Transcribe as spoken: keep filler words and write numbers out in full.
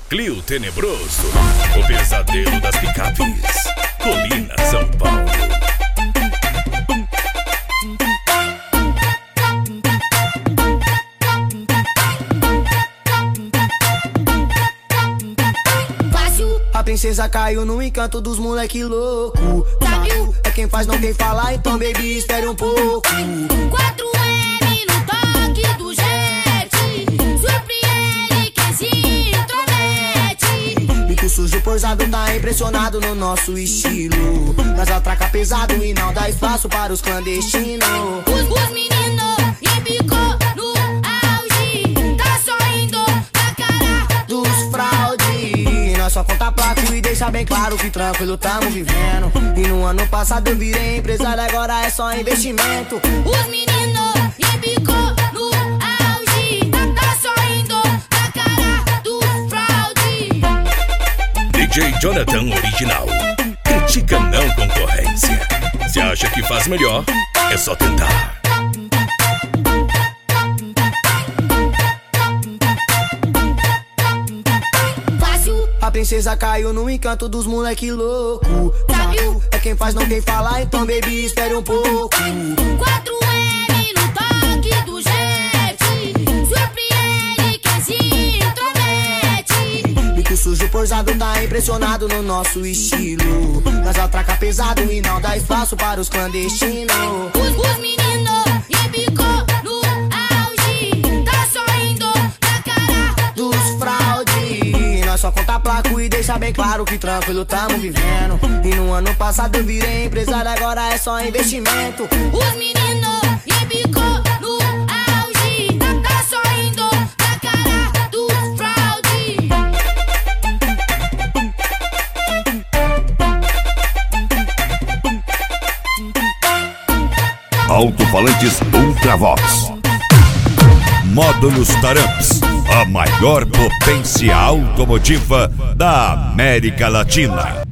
Clio Tenebroso, o pesadelo das picapes. Colina, São Paulo. A princesa caiu no encanto dos moleque louco. W é quem faz, não quem fala, então baby, espere um pouco. quatro M no toque do jet, surpreende quem se intromete. Bico sujo posado tá impressionado no nosso estilo. Nós atraca pesado e não dá espaço para os clandestinos. Os, os meninos embicou no auge, tá só indo na cara dos fraude. Nós só conta placo e deixa bem claro que tranquilo tamo vivendo. E no ano passado eu virei empresário, agora é só investimento. Os meninos embicou no auge, tá só indo na cara do fraude. D J Jonathan Original. Critica não concorrência. Se acha que faz melhor, é só tentar. A princesa caiu no encanto dos moleque louco. W é quem faz, não quem fala, então baby, espere um pouco. quatro M no toque do jet, surpreende quem se intromete. Bico sujo posado tá impressionado no nosso estilo. Nós atraca pesado e não dá espaço para os clandestinos. Os, os meninos embicou no auge, tá só indo na cara dos fraude. Nós só conta placo e deixa bem claro que tranquilo tamo vivendo. E no ano passado eu virei empresário, agora é só investimento. Os meninos embicou no auge, tá só indo na cara do fraude. Alto-falantes Ultravox. Módulos Taramps, a maior potência automotiva da América Latina.